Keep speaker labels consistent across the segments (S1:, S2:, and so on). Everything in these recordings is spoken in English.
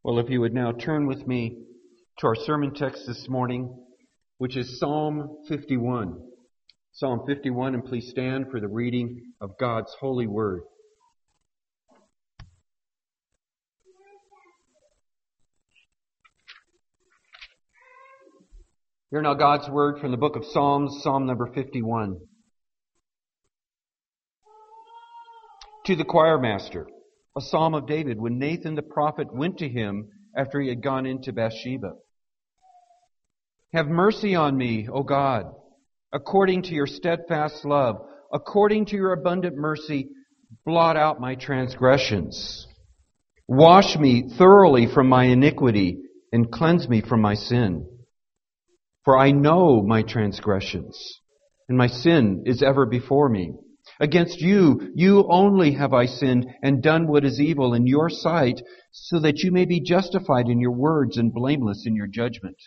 S1: Well, if you would now turn with me to our sermon text this morning, which is Psalm 51. Psalm 51, and please stand for the reading of God's holy word. Hear now God's word from the book of Psalms, Psalm number 51. To the choir master, a psalm of David when Nathan the prophet went to him after he had gone into Bathsheba. Have mercy on me, O God, according to your steadfast love, according to your abundant mercy, blot out my transgressions. Wash me thoroughly from my iniquity and cleanse me from my sin. For I know my transgressions, and my sin is ever before me. Against you, you only have I sinned and done what is evil in your sight, so that you may be justified in your words and blameless in your judgment.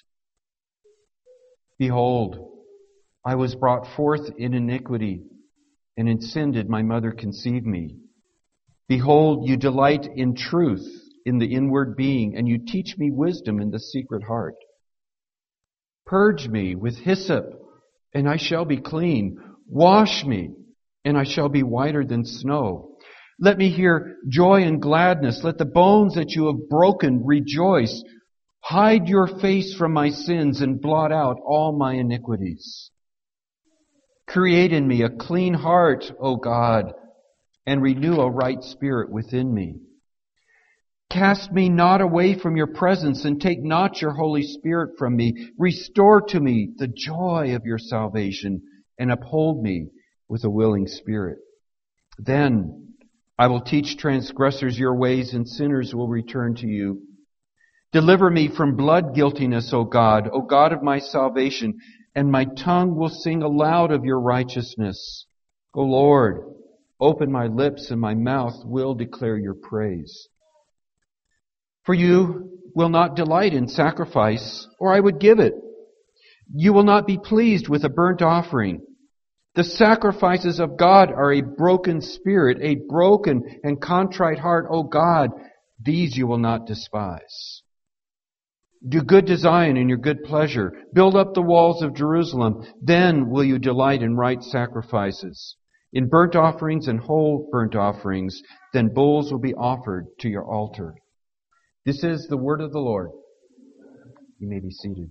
S1: Behold, I was brought forth in iniquity, and in sin did my mother conceive me. Behold, you delight in truth in the inward being, and you teach me wisdom in the secret heart. Purge me with hyssop, and I shall be clean. Wash me, and I shall be whiter than snow. Let me hear joy and gladness. Let the bones that you have broken rejoice. Hide your face from my sins and blot out all my iniquities. Create in me a clean heart, O God, and renew a right spirit within me. Cast me not away from your presence, and take not your Holy Spirit from me. Restore to me the joy of your salvation, and uphold me with a willing spirit. Then I will teach transgressors your ways, and sinners will return to you. Deliver me from blood guiltiness, O God of my salvation, and my tongue will sing aloud of your righteousness. O Lord, open my lips, and my mouth will declare your praise. For you will not delight in sacrifice, or I would give it. You will not be pleased with a burnt offering. The sacrifices of God are a broken spirit, a broken and contrite heart. O God, these you will not despise. Do good to Zion in your good pleasure. Build up the walls of Jerusalem. Then will you delight in right sacrifices, in burnt offerings and whole burnt offerings. Then bulls will be offered to your altar. This is the word of the Lord. You may be seated.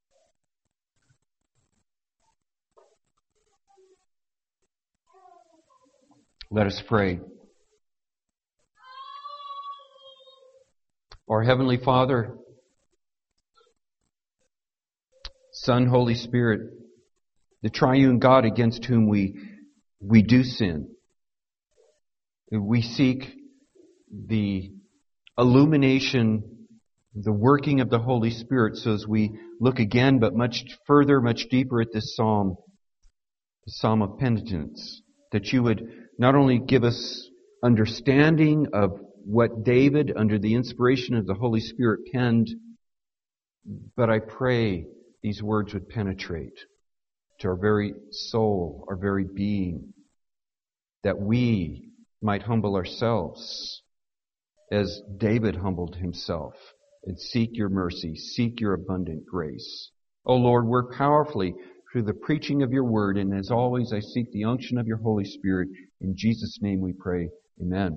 S1: Let us pray. Our Heavenly Father, Son, Holy Spirit, the triune God against whom we do sin. We seek the illumination, the working of the Holy Spirit, so as we look again, but much further, much deeper at this psalm, the Psalm of Penitence, that you would not only give us understanding of what David, under the inspiration of the Holy Spirit, penned, but I pray these words would penetrate to our very soul, our very being, that we might humble ourselves as David humbled himself, and seek your mercy, seek your abundant grace. O Lord, work powerfully through the preaching of your word, and as always, I seek the unction of your Holy Spirit. In Jesus' name we pray. Amen.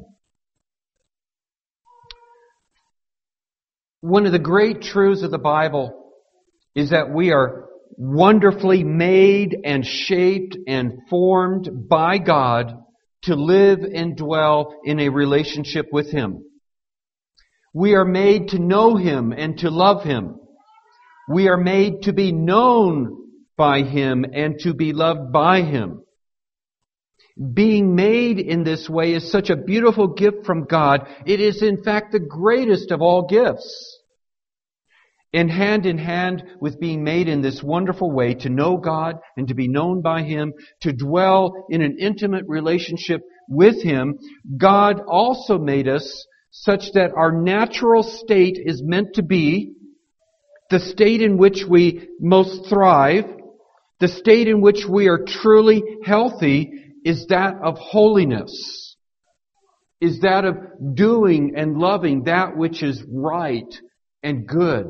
S1: One of the great truths of the Bible is that we are wonderfully made and shaped and formed by God to live and dwell in a relationship with Him. We are made to know Him and to love Him. We are made to be known by Him and to be loved by Him. Being made in this way is such a beautiful gift from God. It is in fact the greatest of all gifts. And hand in hand with being made in this wonderful way, to know God and to be known by Him, to dwell in an intimate relationship with Him, God also made us such that our natural state is meant to be the state in which we most thrive, the state in which we are truly healthy, is that of holiness. is that of doing and loving that which is right and good.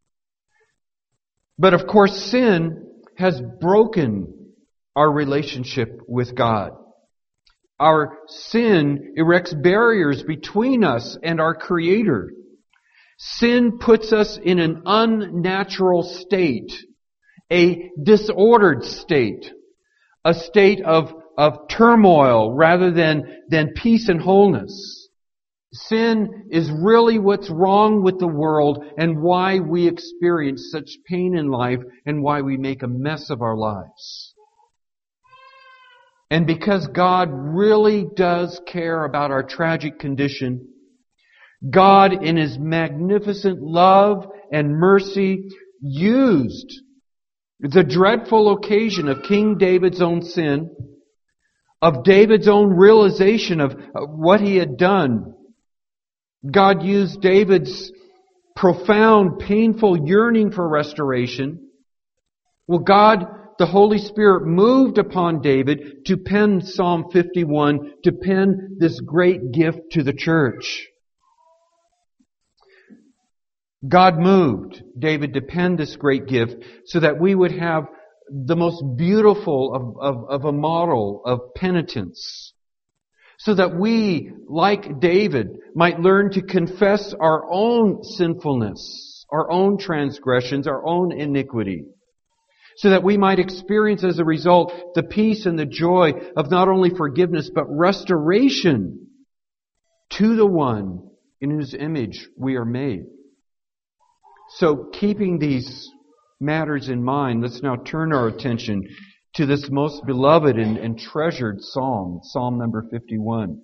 S1: But of course, sin has broken our relationship with God. Our sin erects barriers between us and our Creator. Sin puts us in an unnatural state, a disordered state, a state of turmoil rather than peace and wholeness. Sin is really what's wrong with the world and why we experience such pain in life and why we make a mess of our lives. And because God really does care about our tragic condition, God in His magnificent love and mercy used the dreadful occasion of King David's own sin, of David's own realization of what he had done. God used David's profound, painful yearning for restoration. Well, God, the Holy Spirit, moved upon David to pen Psalm 51, to pen this great gift to the church. God moved David to pen this great gift so that we would have the most beautiful of a model of penitence. So that we, like David, might learn to confess our own sinfulness, our own transgressions, our own iniquity. So that we might experience as a result the peace and the joy of not only forgiveness but restoration to the one in whose image we are made. So, keeping these matters in mind, let's now turn our attention to this most beloved and treasured psalm, Psalm number 51.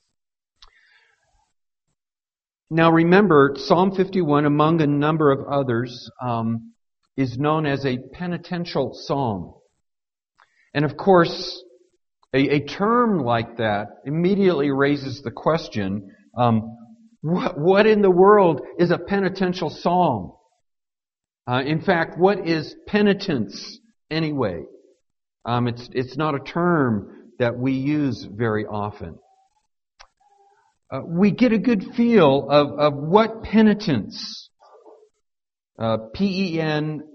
S1: Now remember, Psalm 51, among a number of others, is known as a penitential psalm. And of course, a term like that immediately raises the question, what in the world is a penitential psalm? In fact, what is penitence anyway? It's not a term that we use very often. We get a good feel of what penitence, Penitence,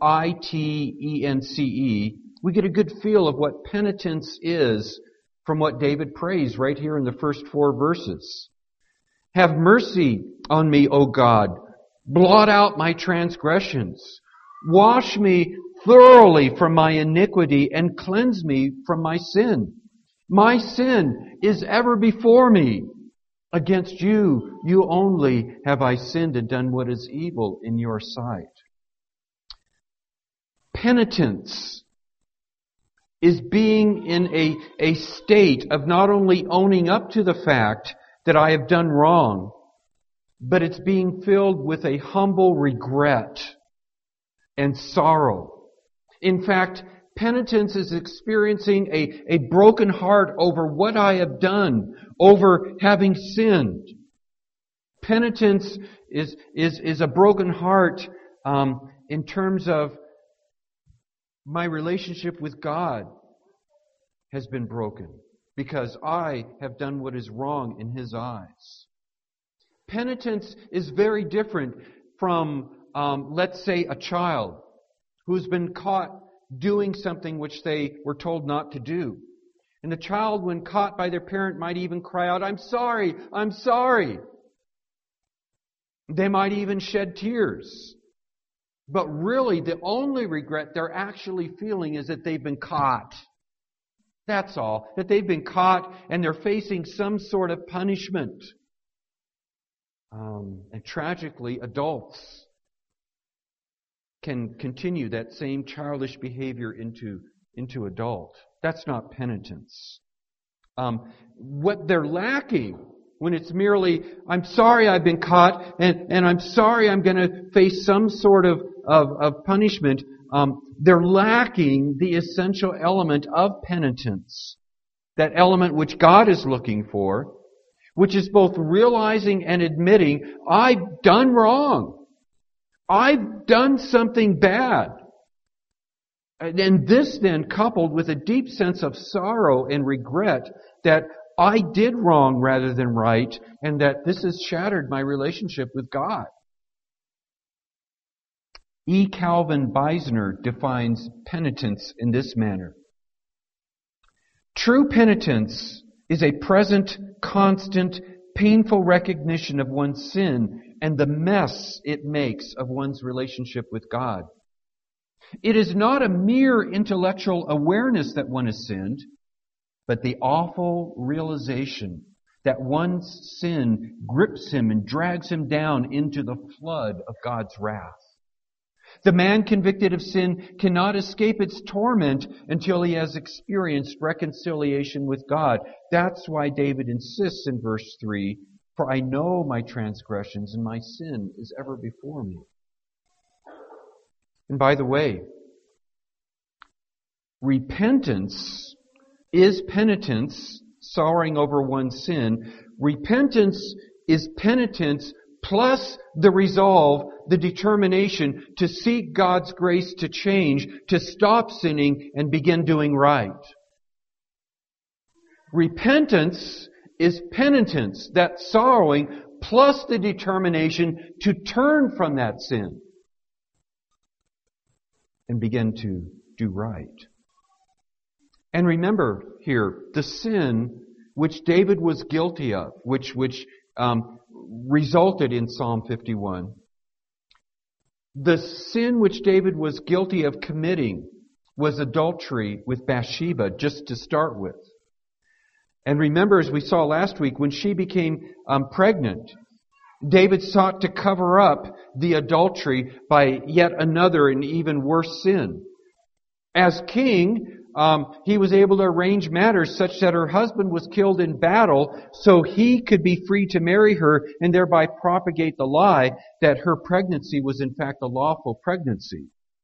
S1: we get a good feel of what penitence is from what David prays right here in the first 4 verses. Have mercy on me, O God. Blot out my transgressions. Wash me thoroughly from my iniquity and cleanse me from my sin. My sin is ever before me. Against you, you only have I sinned and done what is evil in your sight. Penitence is being in a state of not only owning up to the fact that I have done wrong, but it's being filled with a humble regret and sorrow. In fact, penitence is experiencing a broken heart over what I have done, over having sinned. Penitence is a broken heart in terms of my relationship with God has been broken because I have done what is wrong in His eyes. Penitence is very different from, let's say, a child who's been caught doing something which they were told not to do. And the child, when caught by their parent, might even cry out, I'm sorry, I'm sorry. They might even shed tears. But really, the only regret they're actually feeling is that they've been caught. That's all. That they've been caught and they're facing some sort of punishment. And tragically, adults can continue that same childish behavior into adult. That's not penitence. What they're lacking when it's merely, I'm sorry I've been caught and I'm sorry I'm going to face some sort of punishment, they're lacking the essential element of penitence. That element which God is looking for, which is both realizing and admitting, I've done wrong. I've done something bad. And this then coupled with a deep sense of sorrow and regret that I did wrong rather than right, and that this has shattered my relationship with God. E. Calvin Beisner defines penitence in this manner. True penitence is a present, constant, painful recognition of one's sin and the mess it makes of one's relationship with God. It is not a mere intellectual awareness that one has sinned, but the awful realization that one's sin grips him and drags him down into the flood of God's wrath. The man convicted of sin cannot escape its torment until he has experienced reconciliation with God. That's why David insists in verse 3, "For I know my transgressions and my sin is ever before me." And by the way, repentance is penitence, sorrowing over one's sin. Repentance is penitence plus the resolve, the determination to seek God's grace to change, to stop sinning and begin doing right. Repentance is penitence, that sorrowing, plus the determination to turn from that sin and begin to do right. And remember here, the sin which David was guilty of, which resulted in Psalm 51. The sin which David was guilty of committing was adultery with Bathsheba, just to start with. And remember, as we saw last week, when she became pregnant, David sought to cover up the adultery by yet another and even worse sin. As king, he was able to arrange matters such that her husband was killed in battle so he could be free to marry her and thereby propagate the lie that her pregnancy was in fact a lawful pregnancy.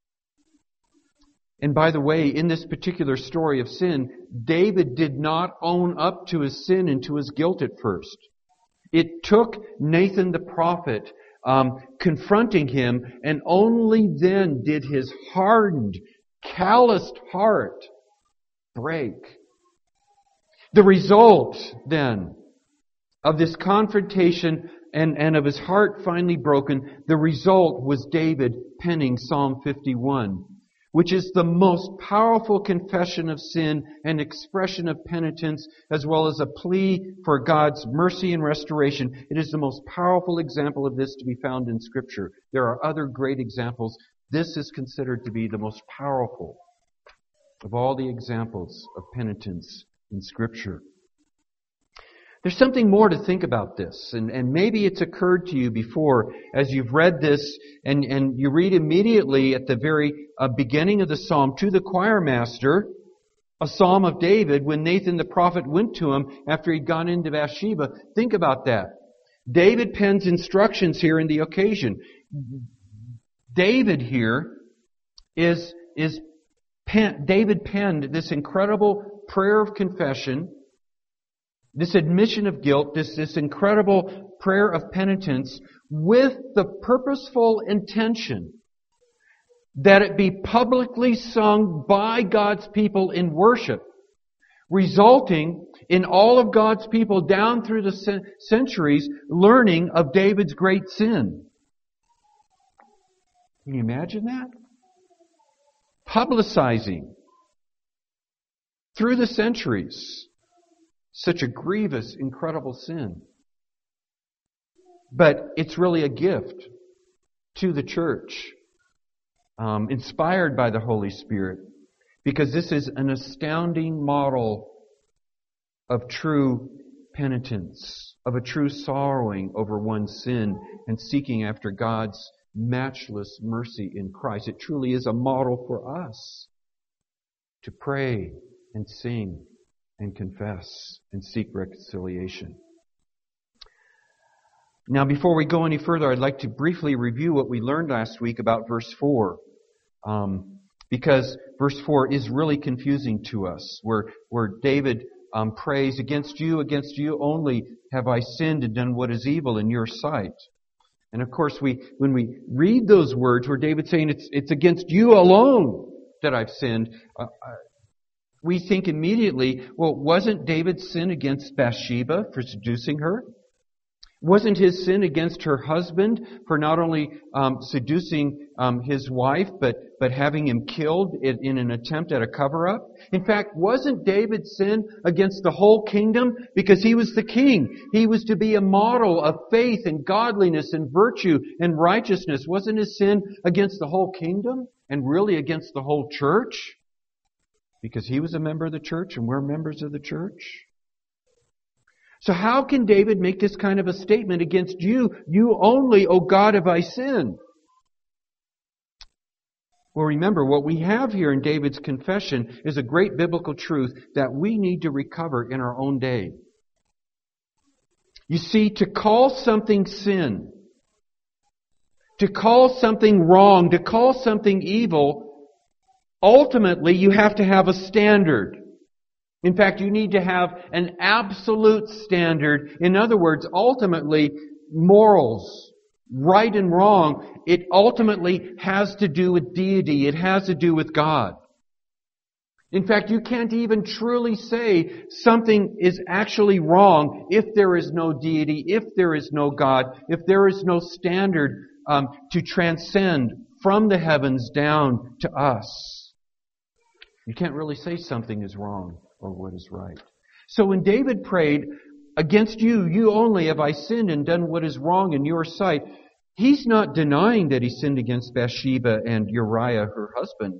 S1: And by the way, in this particular story of sin, David did not own up to his sin and to his guilt at first. It took Nathan the prophet confronting him, and only then did his hardened, calloused heart break. The result, then, of this confrontation and of his heart finally broken, the result was David penning Psalm 51, which is the most powerful confession of sin and expression of penitence, as well as a plea for God's mercy and restoration. It is the most powerful example of this to be found in Scripture. There are other great examples. This is considered to be the most powerful of all the examples of penitence in Scripture. There's something more to think about this, and maybe it's occurred to you before as you've read this, and you read immediately at the very beginning of the psalm to the choir master, a psalm of David, when Nathan the prophet went to him after he'd gone into Bathsheba. Think about that. David pens instructions here in the occasion. David here David penned this incredible prayer of confession, this admission of guilt, this incredible prayer of penitence, with the purposeful intention that it be publicly sung by God's people in worship, resulting in all of God's people down through the centuries learning of David's great sin. Can you imagine that? Publicizing through the centuries such a grievous, incredible sin. But it's really a gift to the church, inspired by the Holy Spirit, because this is an astounding model of true penitence, of a true sorrowing over one's sin and seeking after God's matchless mercy in Christ. It truly is a model for us to pray and sing and confess and seek reconciliation. Now, before we go any further, I'd like to briefly review what we learned last week about verse 4. Because verse 4 is really confusing to us, where David prays, against you only have I sinned and done what is evil in your sight. And of course, when we read those words where David's saying it's against you alone that I've sinned, We think immediately, well, wasn't David's sin against Bathsheba for seducing her? Wasn't his sin against her husband for not only seducing his wife, but having him killed in an attempt at a cover-up? In fact, wasn't David's sin against the whole kingdom? Because he was the king. He was to be a model of faith and godliness and virtue and righteousness. Wasn't his sin against the whole kingdom and really against the whole church? Because he was a member of the church and we're members of the church. So how can David make this kind of a statement against you? You only, O God, have I sinned. Well, remember, what we have here in David's confession is a great biblical truth that we need to recover in our own day. You see, to call something sin, to call something wrong, to call something evil, ultimately you have to have a standard. In fact, you need to have an absolute standard. In other words, ultimately, morals, right and wrong, it ultimately has to do with deity. It has to do with God. In fact, you can't even truly say something is actually wrong if there is no deity, if there is no God, if there is no standard to transcend from the heavens down to us. You can't really say something is wrong or what is right. So when David prayed, against you, you only have I sinned and done what is wrong in your sight, he's not denying that he sinned against Bathsheba and Uriah, her husband.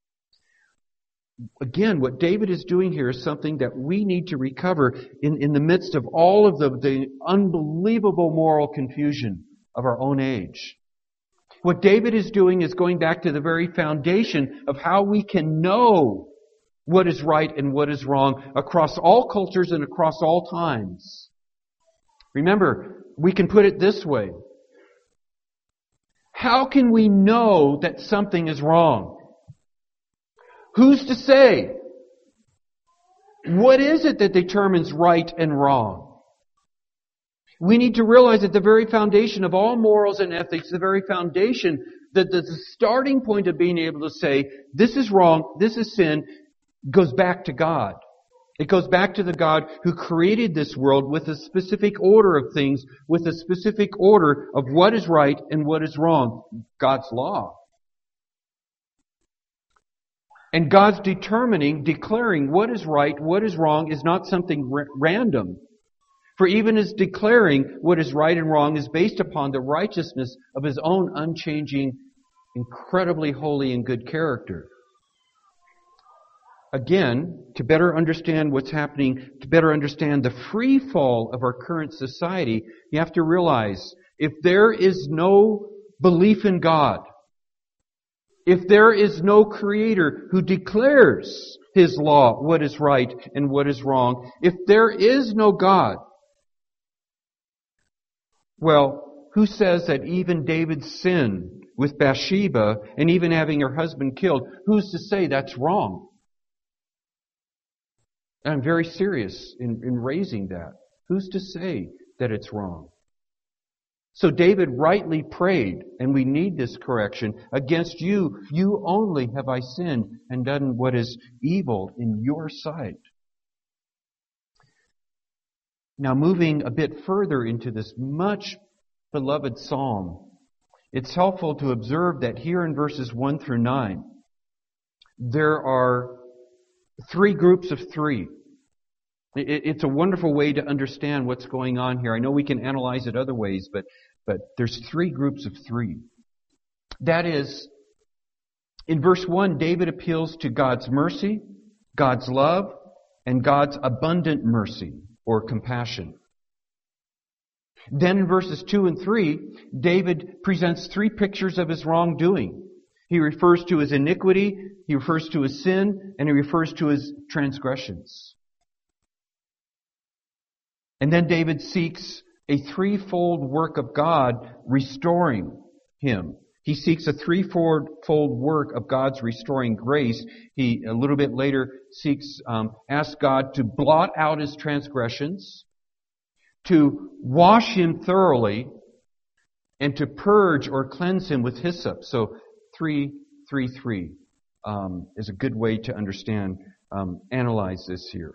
S1: Again, what David is doing here is something that we need to recover in the midst of all of the unbelievable moral confusion of our own age. What David is doing is going back to the very foundation of how we can know what is right and what is wrong across all cultures and across all times. Remember, we can put it this way. How can we know that something is wrong? Who's to say? What is it that determines right and wrong? We need to realize that the very foundation of all morals and ethics, the very foundation, that the starting point of being able to say, this is wrong, this is sin, goes back to God. It goes back to the God who created this world with a specific order of things, with a specific order of what is right and what is wrong. God's law. And God's declaring what is right, what is wrong is not something random. For even His declaring what is right and wrong is based upon the righteousness of His own unchanging, incredibly holy and good character. Again, to better understand what's happening, to better understand the free fall of our current society, you have to realize if there is no belief in God, if there is no Creator who declares His law, what is right and what is wrong, if there is no God, well, who says that even David's sin with Bathsheba and even having her husband killed, who's to say that's wrong? And I'm very serious in raising that. Who's to say that it's wrong? So David rightly prayed, and we need this correction, against you, you only have I sinned and done what is evil in your sight. Now moving a bit further into this much beloved psalm, it's helpful to observe that here in verses 1 through 9, there are three groups of three. It's a wonderful way to understand what's going on here. I know we can analyze it other ways, but there's three groups of three. That is, in verse 1, David appeals to God's mercy, God's love, and God's abundant mercy or compassion. Then in verses 2 and 3, David presents three pictures of his wrongdoing. He refers to his iniquity, he refers to his sin, and he refers to his transgressions. And then David seeks a threefold work of God restoring him. He seeks a threefold work of God's restoring grace. He, a little bit later, asks God to blot out his transgressions, to wash him thoroughly, and to purge or cleanse him with hyssop. So 3:3 is a good way to understand analyze this here.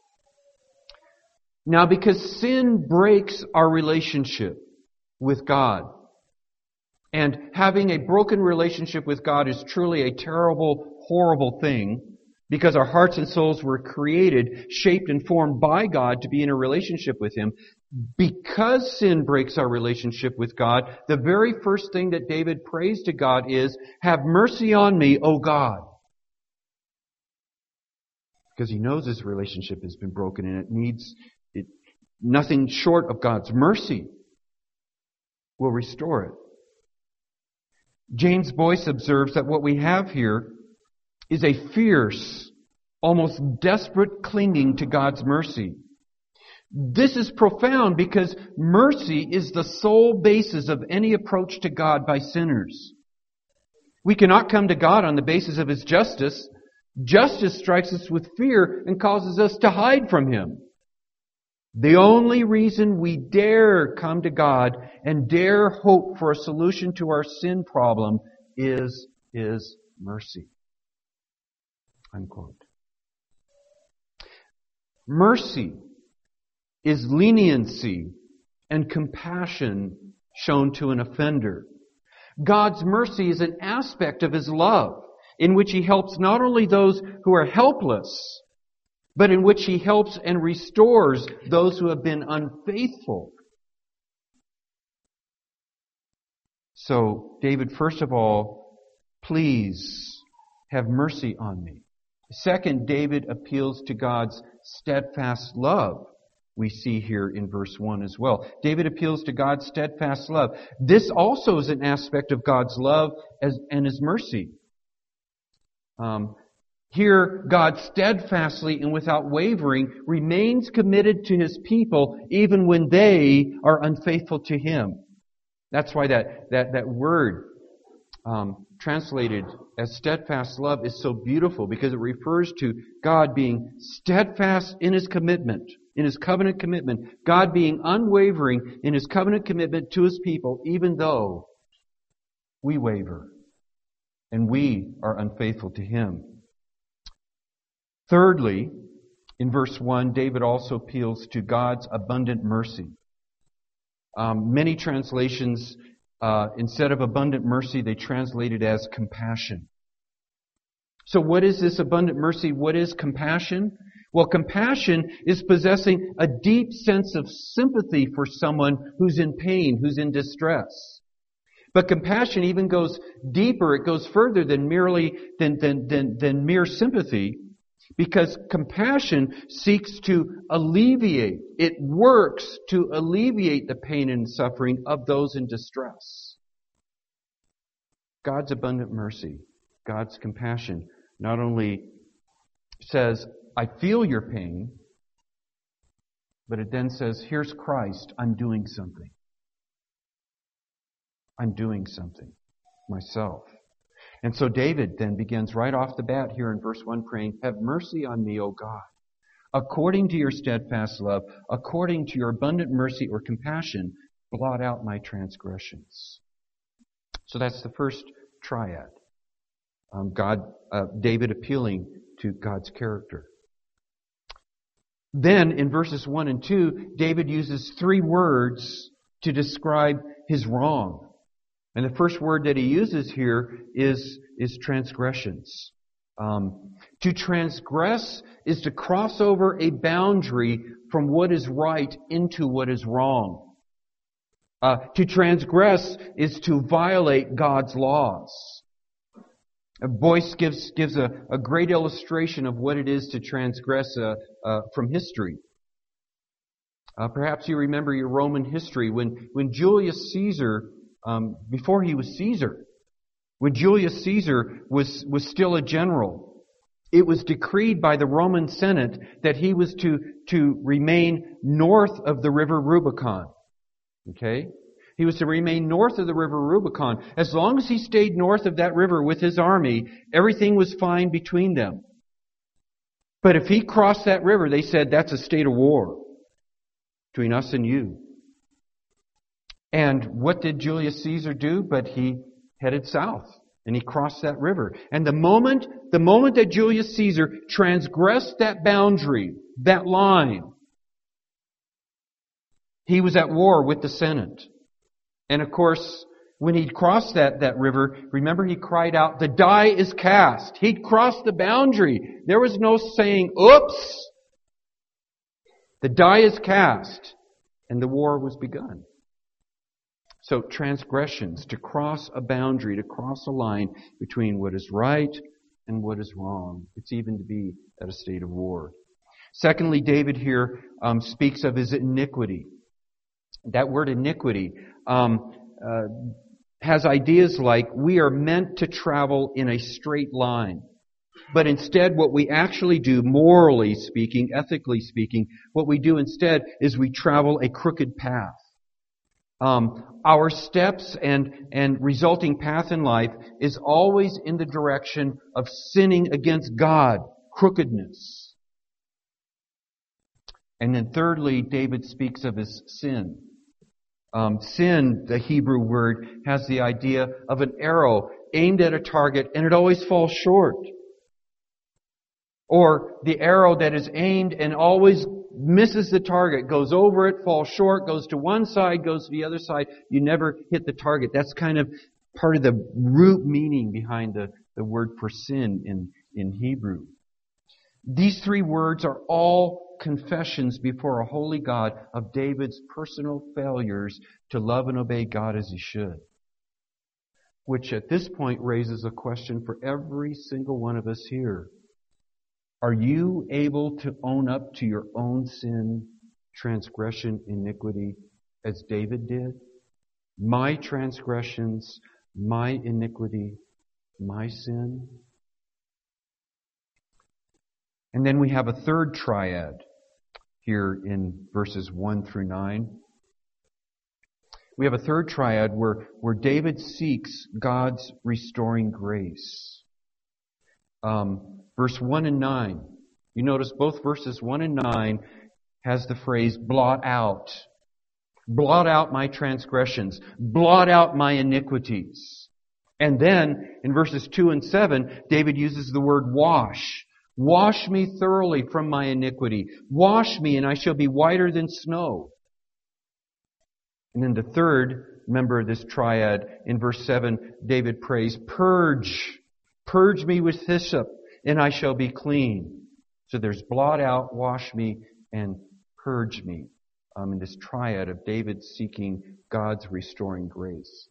S1: Now, because sin breaks our relationship with God, and having a broken relationship with God is truly a terrible, horrible thing, because our hearts and souls were created, shaped and formed by God to be in a relationship with Him. Because sin breaks our relationship with God, the very first thing that David prays to God is, "Have mercy on me, O God." Because he knows his relationship has been broken and it needs nothing short of God's mercy will restore it. James Boyce observes that what we have here is a fierce, almost desperate clinging to God's mercy. This is profound because mercy is the sole basis of any approach to God by sinners. We cannot come to God on the basis of His justice. Justice strikes us with fear and causes us to hide from Him. The only reason we dare come to God and dare hope for a solution to our sin problem is His mercy. Unquote. Mercy is leniency and compassion shown to an offender. God's mercy is an aspect of His love in which He helps not only those who are helpless, but in which He helps and restores those who have been unfaithful. So, David, first of all, please have mercy on me. Second, David appeals to God's steadfast love. We see here in verse 1 as well. David appeals to God's steadfast love. This also is an aspect of God's love and His mercy. Here, God steadfastly and without wavering remains committed to His people even when they are unfaithful to Him. That's why that word translated as steadfast love is so beautiful, because it refers to God being steadfast in His commitment, in His covenant commitment. God being unwavering in His covenant commitment to His people, even though we waver and we are unfaithful to Him. Thirdly, in verse 1, David also appeals to God's abundant mercy. Many translations, instead of abundant mercy, they translate it as compassion. So what is this abundant mercy? What is compassion? Well, compassion is possessing a deep sense of sympathy for someone who's in pain, who's in distress. But compassion even goes deeper. It goes further than merely than mere sympathy. Because compassion seeks to alleviate, it works to alleviate the pain and suffering of those in distress. God's abundant mercy, God's compassion, not only says, I feel your pain, but it then says, here's Christ, I'm doing something. I'm doing something myself. And so David then begins right off the bat here in verse 1 praying, have mercy on me, O God, according to your steadfast love, according to your abundant mercy or compassion, blot out my transgressions. So that's the first triad. David appealing to God's character. Then in verses 1 and 2, David uses 3 words to describe his wrong. And the first word that he uses here is transgressions. To transgress is to cross over a boundary from what is right into what is wrong. To transgress is to violate God's laws. Boyce gives a great illustration of what it is to transgress from history. Perhaps you remember your Roman history when Julius Caesar, before he was Caesar, when Julius Caesar was still a general, it was decreed by the Roman Senate that he was to remain north of the river Rubicon. Okay? He was to remain north of the river Rubicon. As long as he stayed north of that river with his army, everything was fine between them. But if he crossed that river, they said, that's a state of war between us and you. And what did Julius Caesar do? But he headed south. And he crossed that river. And the moment that Julius Caesar transgressed that boundary, that line, he was at war with the Senate. And of course, when he'd crossed that river, remember he cried out, "The die is cast." He'd crossed the boundary. There was no saying, "Oops." The die is cast. And the war was begun. So transgressions, to cross a boundary, to cross a line between what is right and what is wrong. It's even to be at a state of war. Secondly, David here speaks of his iniquity. That word iniquity has ideas like we are meant to travel in a straight line. But instead, what we actually do, morally speaking, ethically speaking, what we do instead is we travel a crooked path. Our steps and resulting path in life is always in the direction of sinning against God, crookedness. And then thirdly, David speaks of his sin. Sin, the Hebrew word, has the idea of an arrow aimed at a target and it always falls short. Or the arrow that is aimed and always misses the target, goes over it, falls short, goes to one side, goes to the other side. You never hit the target. That's kind of part of the root meaning behind the word for sin in Hebrew. These three words are all confessions before a holy God of David's personal failures to love and obey God as he should. Which at this point raises a question for every single one of us here. Are you able to own up to your own sin, transgression, iniquity, as David did? My transgressions, my iniquity, my sin. And then we have a third triad here in verses 1 through 9. We have a third triad where David seeks God's restoring grace. Verse 1 and 9. You notice both verses 1 and 9 has the phrase blot out. Blot out my transgressions. Blot out my iniquities. And then in verses 2 and 7, David uses the word wash. Wash me thoroughly from my iniquity. Wash me and I shall be whiter than snow. And then the third member of this triad, in verse 7, David prays, purge. Purge me with hyssop and I shall be clean. So there's blot out, wash me, and purge me. In this triad of David seeking God's restoring grace.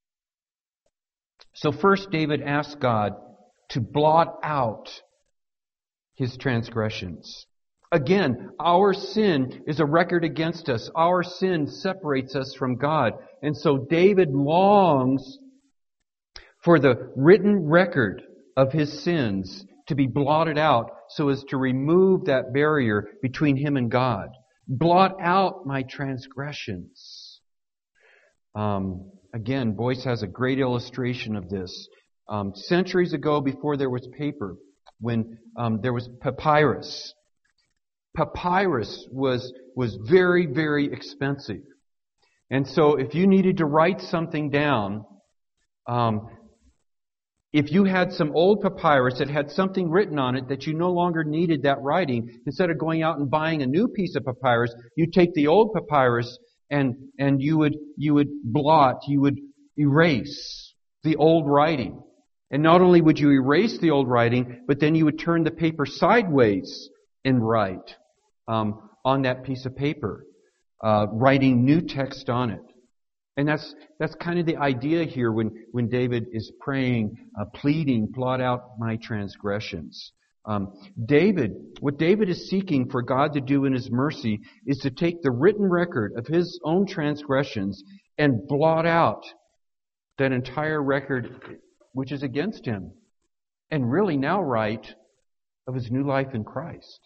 S1: So first David asks God to blot out his transgressions. Again, our sin is a record against us. Our sin separates us from God. And so David longs for the written record of his sins to be blotted out so as to remove that barrier between him and God. Blot out my transgressions. Again, Boyce has a great illustration of this. Centuries ago, before there was paper, when there was papyrus. Papyrus was very, very expensive. And so if you needed to write something down, if you had some old papyrus that had something written on it that you no longer needed that writing, instead of going out and buying a new piece of papyrus, you take the old papyrus and you would blot, you would erase the old writing. And not only would you erase the old writing, but then you would turn the paper sideways and write on that piece of paper, writing new text on it. And that's kind of the idea here when David is praying, pleading, blot out my transgressions. What David is seeking for God to do in His mercy is to take the written record of his own transgressions and blot out that entire record which is against him, and really now write of his new life in Christ.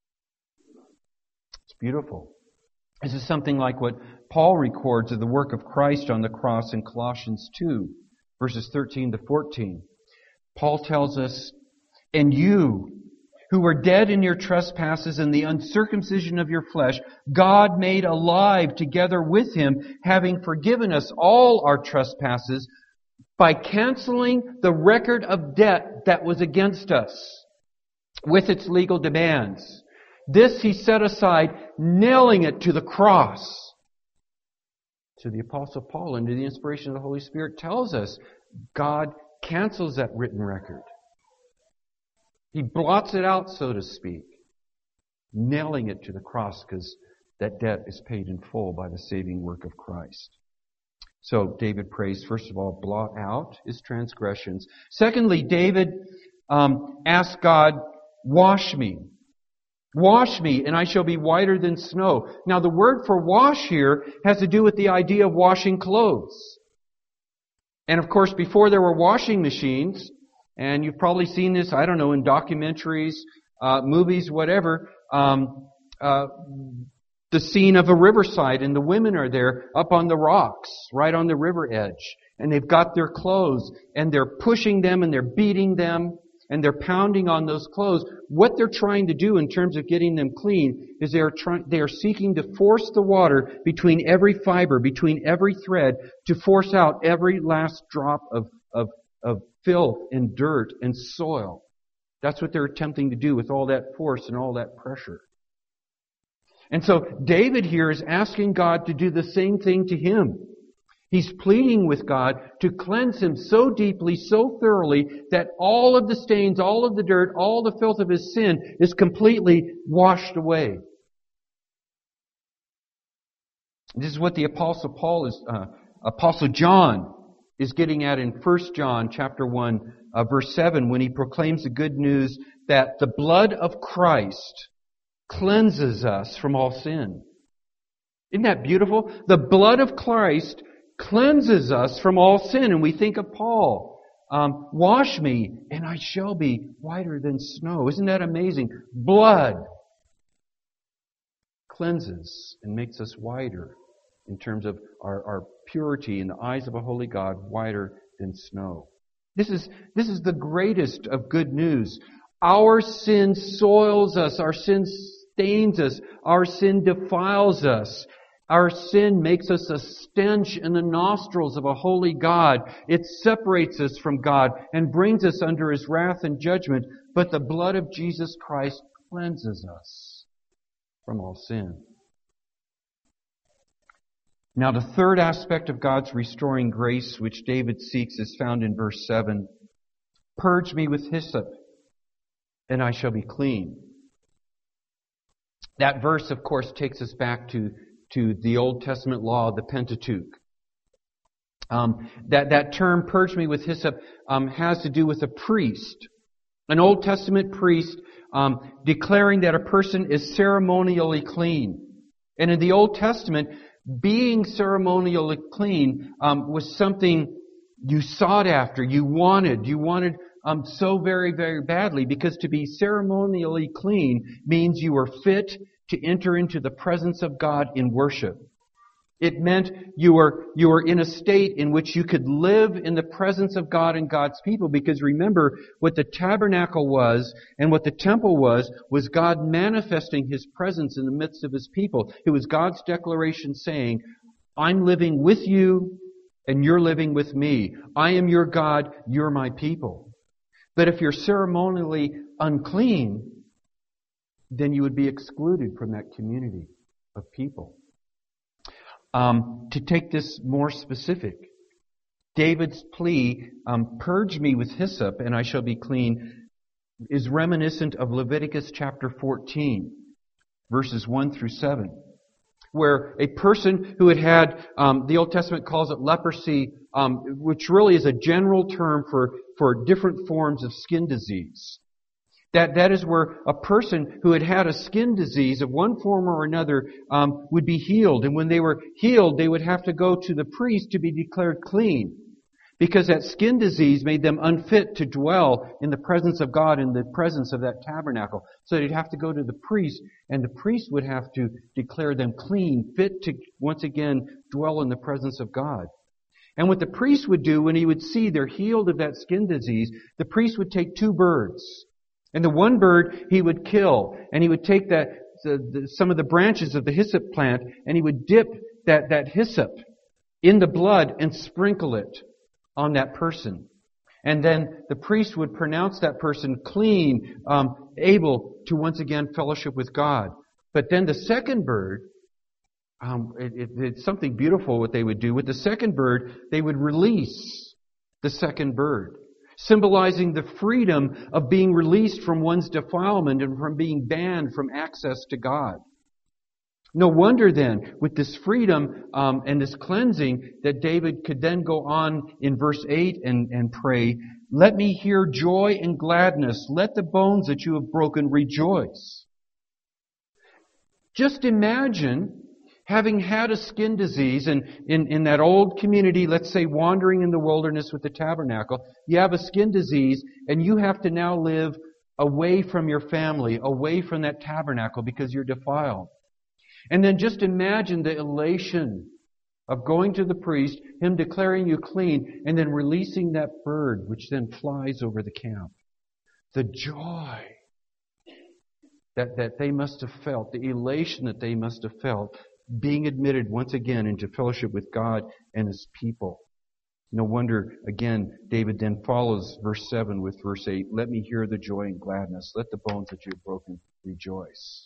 S1: It's beautiful. This is something like what Paul records of the work of Christ on the cross in Colossians 2, verses 13 to 14. Paul tells us, "And you, who were dead in your trespasses and the uncircumcision of your flesh, God made alive together with Him, having forgiven us all our trespasses, by canceling the record of debt that was against us with its legal demands. This He set aside, nailing it to the cross. So the Apostle Paul, under the inspiration of the Holy Spirit, tells us God cancels that written record. He blots it out, so to speak, nailing it to the cross because that debt is paid in full by the saving work of Christ. So David prays, first of all, blot out his transgressions. Secondly, David asked God, wash me. Wash me, and I shall be whiter than snow. Now, the word for wash here has to do with the idea of washing clothes. And of course, before there were washing machines, and you've probably seen this, I don't know, in documentaries, movies, whatever, the scene of a riverside, and the women are there up on the rocks, right on the river edge. And they've got their clothes, and they're pushing them, and they're beating them, and they're pounding on those clothes. What they're trying to do in terms of getting them clean is they are seeking to force the water between every fiber, between every thread, to force out every last drop of filth and dirt and soil. That's what they're attempting to do with all that force and all that pressure. And so David here is asking God to do the same thing to him. He's pleading with God to cleanse him so deeply, so thoroughly, that all of the stains, all of the dirt, all the filth of his sin is completely washed away. This is what the Apostle John is getting at in 1 John chapter 1, verse 7, when he proclaims the good news that the blood of Christ cleanses us from all sin. Isn't that beautiful? The blood of Christ cleanses us from all sin. And we think of Paul, wash me and I shall be whiter than snow. Isn't that amazing? Blood cleanses and makes us whiter in terms of our purity in the eyes of a holy God, whiter than snow. This is the greatest of good news. Our sin soils us. Our sin stains us. Our sin defiles us. Our sin makes us a stench in the nostrils of a holy God. It separates us from God and brings us under His wrath and judgment. But the blood of Jesus Christ cleanses us from all sin. Now, the third aspect of God's restoring grace, which David seeks, is found in verse 7. Purge me with hyssop, and I shall be clean. That verse, of course, takes us back to the Old Testament law, the Pentateuch. That term, purge me with hyssop, has to do with a priest. An Old Testament priest declaring that a person is ceremonially clean. And in the Old Testament, being ceremonially clean was something you sought after, you wanted so very, very badly, because to be ceremonially clean means you were fit to enter into the presence of God in worship. It meant you were in a state in which you could live in the presence of God and God's people, because remember, what the tabernacle was and what the temple was God manifesting His presence in the midst of His people. It was God's declaration saying, I'm living with you and you're living with me. I am your God, you're my people. But if you're ceremonially unclean, then you would be excluded from that community of people. To take this more specific, David's plea, purge me with hyssop and I shall be clean, is reminiscent of Leviticus chapter 14, verses 1 through 7, where a person who had the Old Testament calls it leprosy, which really is a general term for different forms of skin disease. That is where a person who had a skin disease of one form or another would be healed. And when they were healed, they would have to go to the priest to be declared clean, because that skin disease made them unfit to dwell in the presence of God, in the presence of that tabernacle. So they'd have to go to the priest, and the priest would have to declare them clean, fit to once again dwell in the presence of God. And what the priest would do when he would see they're healed of that skin disease, the priest would take 2 birds. And the one bird he would kill, and he would take some of the branches of the hyssop plant, and he would dip that hyssop in the blood and sprinkle it on that person. And then the priest would pronounce that person clean, able to once again fellowship with God. But then the second bird, it's something beautiful what they would do. With the second bird, they would release the second bird, symbolizing the freedom of being released from one's defilement and from being banned from access to God. No wonder then, with this freedom and this cleansing, that David could then go on in verse 8 and pray, "Let me hear joy and gladness. Let the bones that you have broken rejoice." Just imagine having had a skin disease, and in that old community, let's say wandering in the wilderness with the tabernacle, you have a skin disease, and you have to now live away from your family, away from that tabernacle because you're defiled. And then just imagine the elation of going to the priest, him declaring you clean, and then releasing that bird, which then flies over the camp. The joy that they must have felt, the elation that they must have felt, being admitted once again into fellowship with God and His people. No wonder, again, David then follows verse 7 with verse 8. "Let me hear the joy and gladness. Let the bones that you have broken rejoice."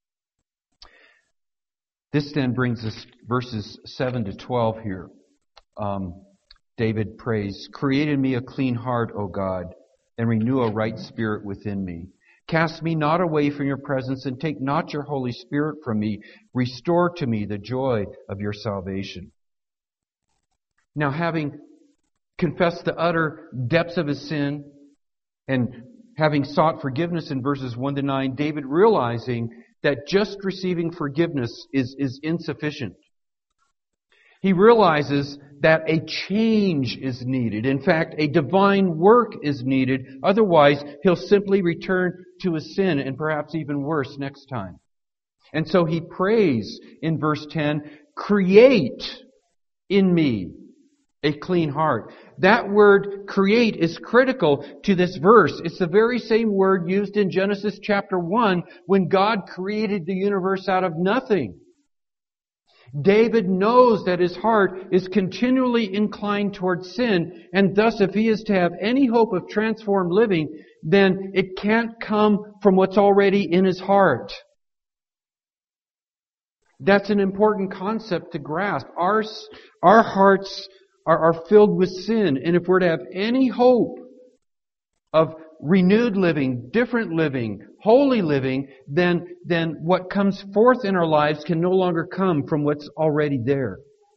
S1: This then brings us verses 7 to 12 here. David prays, "Create in me a clean heart, O God, and renew a right spirit within me. Cast me not away from your presence, and take not your Holy Spirit from me. Restore to me the joy of your salvation." Now, having confessed the utter depths of his sin, and having sought forgiveness in verses 1 to 9, David realizing that just receiving forgiveness is insufficient. He realizes that a change is needed. In fact, a divine work is needed. Otherwise, he'll simply return to his sin, and perhaps even worse next time. And so he prays in verse 10, "Create in me a clean heart." That word create is critical to this verse. It's the very same word used in Genesis chapter 1 when God created the universe out of nothing. David knows that his heart is continually inclined towards sin, and thus if he is to have any hope of transformed living, then it can't come from what's already in his heart. That's an important concept to grasp. Our hearts are filled with sin, and if we're to have any hope of renewed living, different living, holy living, then what comes forth in our lives can no longer come from what's already there.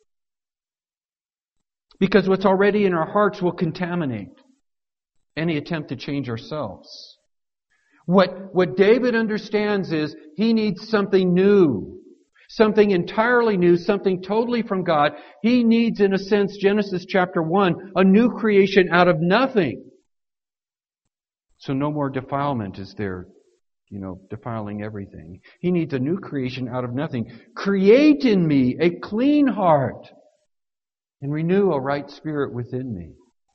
S1: Because what's already in our hearts will contaminate any attempt to change ourselves. What David understands is he needs something new. Something entirely new, something totally from God. He needs, in a sense, Genesis chapter 1, a new creation out of nothing. So no more defilement is there, defiling everything. He needs a new creation out of nothing. "Create in me a clean heart and renew a right spirit within me."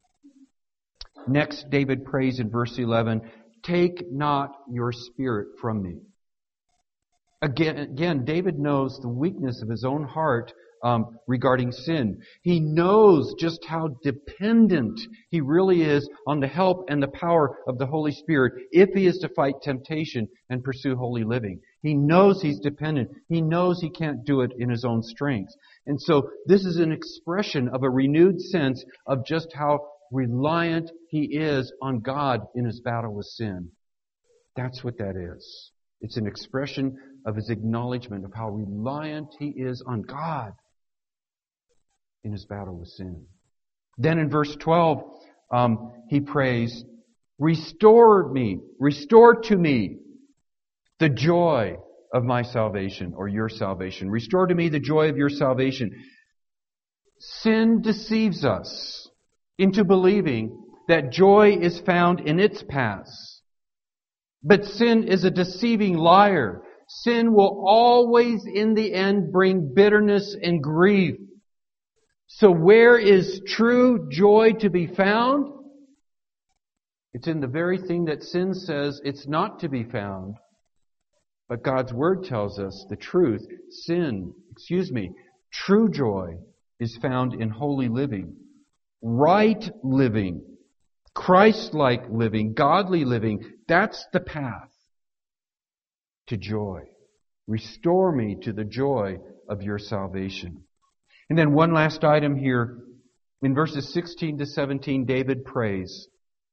S1: Next, David prays in verse 11, "Take not your spirit from me." Again, David knows the weakness of his own heart regarding sin. He knows just how dependent he really is on the help and the power of the Holy Spirit if he is to fight temptation and pursue holy living. He knows he's dependent. He knows he can't do it in his own strength. And so this is an expression of a renewed sense of just how reliant he is on God in his battle with sin. That's what that is. It's an expression of his acknowledgement of how reliant he is on God in his battle with sin. Then in verse 12, he prays, restore to me the joy of my salvation," or your salvation. Restore to me the joy of your salvation. Sin deceives us into believing that joy is found in its past. But sin is a deceiving liar. Sin will always, in the end, bring bitterness and grief. So where is true joy to be found? It's in the very thing that sin says it's not to be found. But God's Word tells us the truth. True joy is found in holy living. right living, Christ-like living, godly living. That's the path to joy. Restore me to the joy of your salvation. And then one last item here. In verses 16 to 17, David prays,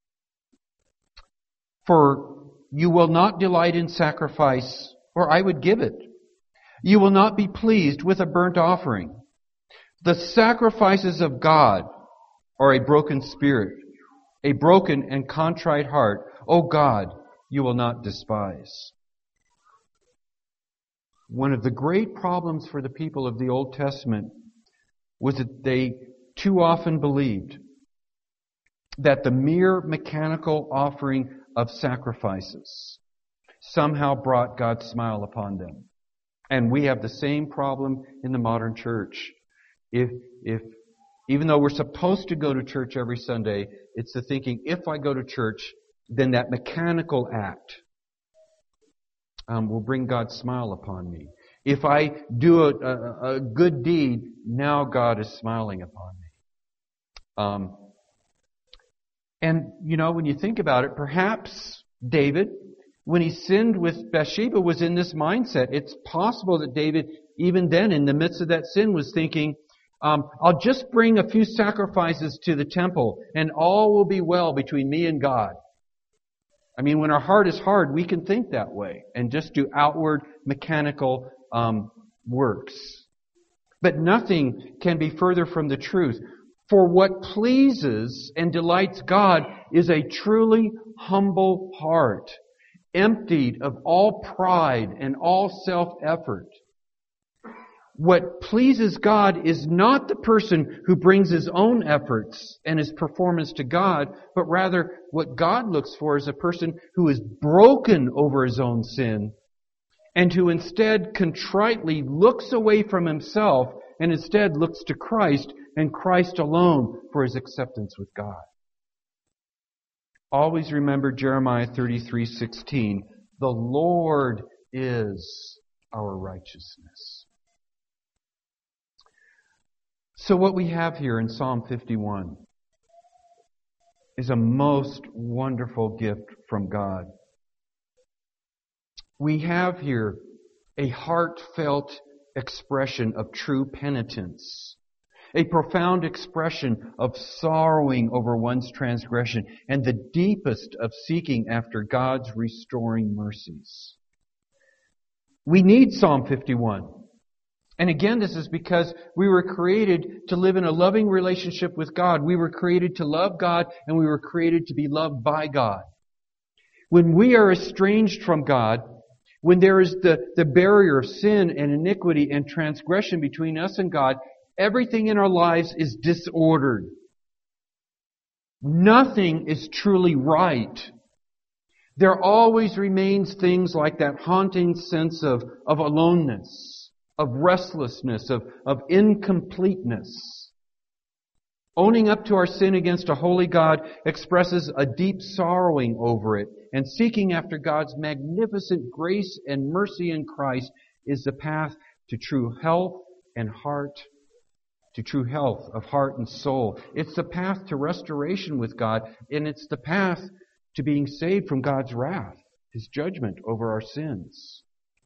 S1: "For you will not delight in sacrifice, or I would give it. You will not be pleased with a burnt offering. The sacrifices of God are a broken spirit, a broken and contrite heart. O God, you will not despise." One of the great problems for the people of the Old Testament was that they too often believed that the mere mechanical offering of sacrifices somehow brought God's smile upon them. And we have the same problem in the modern church. If even though we're supposed to go to church every Sunday, it's the thinking, if I go to church, then that mechanical act will bring God's smile upon me. If I do a good deed, now God is smiling upon me. And, when you think about it, perhaps David, when he sinned with Bathsheba, was in this mindset. It's possible that David, even then, in the midst of that sin, was thinking, I'll just bring a few sacrifices to the temple, and all will be well between me and God. I mean, when our heart is hard, we can think that way and just do outward mechanical works. But nothing can be further from the truth. For what pleases and delights God is a truly humble heart, emptied of all pride and all self-effort. What pleases God is not the person who brings his own efforts and his performance to God, but rather what God looks for is a person who is broken over his own sin and who instead contritely looks away from himself and instead looks to Christ and Christ alone for his acceptance with God. Always remember Jeremiah 33:16. The Lord is our righteousness. So what we have here in Psalm 51 is a most wonderful gift from God. We have here a heartfelt expression of true penitence, a profound expression of sorrowing over one's transgression, and the deepest of seeking after God's restoring mercies. We need Psalm 51. And again, this is because we were created to live in a loving relationship with God. We were created to love God, and we were created to be loved by God. When we are estranged from God, when there is the barrier of sin and iniquity and transgression between us and God, everything in our lives is disordered. Nothing is truly right. There always remains things like that haunting sense of aloneness, of restlessness, of incompleteness. Owning up to our sin against a holy God expresses a deep sorrowing over it, and seeking after God's magnificent grace and mercy in Christ is the path to true health and heart, to true health of heart and soul. It's the path to restoration with God, and it's the path to being saved from God's wrath, His judgment over our sins.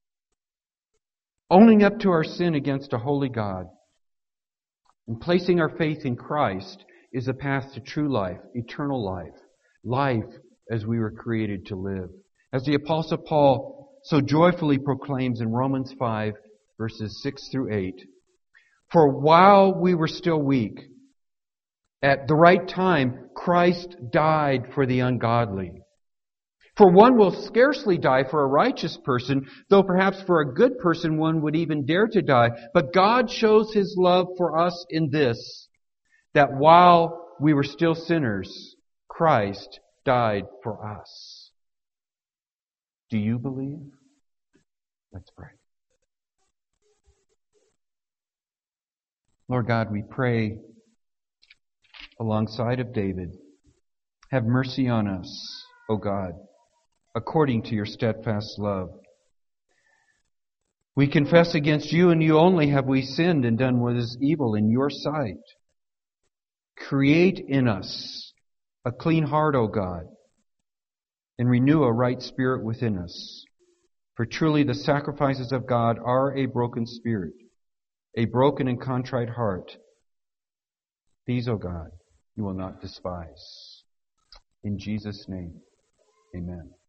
S1: Owning up to our sin against a holy God and placing our faith in Christ is a path to true life, eternal life, life as we were created to live. As the Apostle Paul so joyfully proclaims in Romans 5, verses 6 through 8, "For while we were still weak, at the right time, Christ died for the ungodly. For one will scarcely die for a righteous person, though perhaps for a good person one would even dare to die. But God shows His love for us in this, that while we were still sinners, Christ died for us." Do you believe? Let's pray. Lord God, we pray alongside of David, have mercy on us, O God, according to your steadfast love. We confess against you and you only have we sinned and done what is evil in your sight. Create in us a clean heart, O God, and renew a right spirit within us. For truly the sacrifices of God are a broken spirit, a broken and contrite heart. These, O God, you will not despise. In Jesus' name, amen.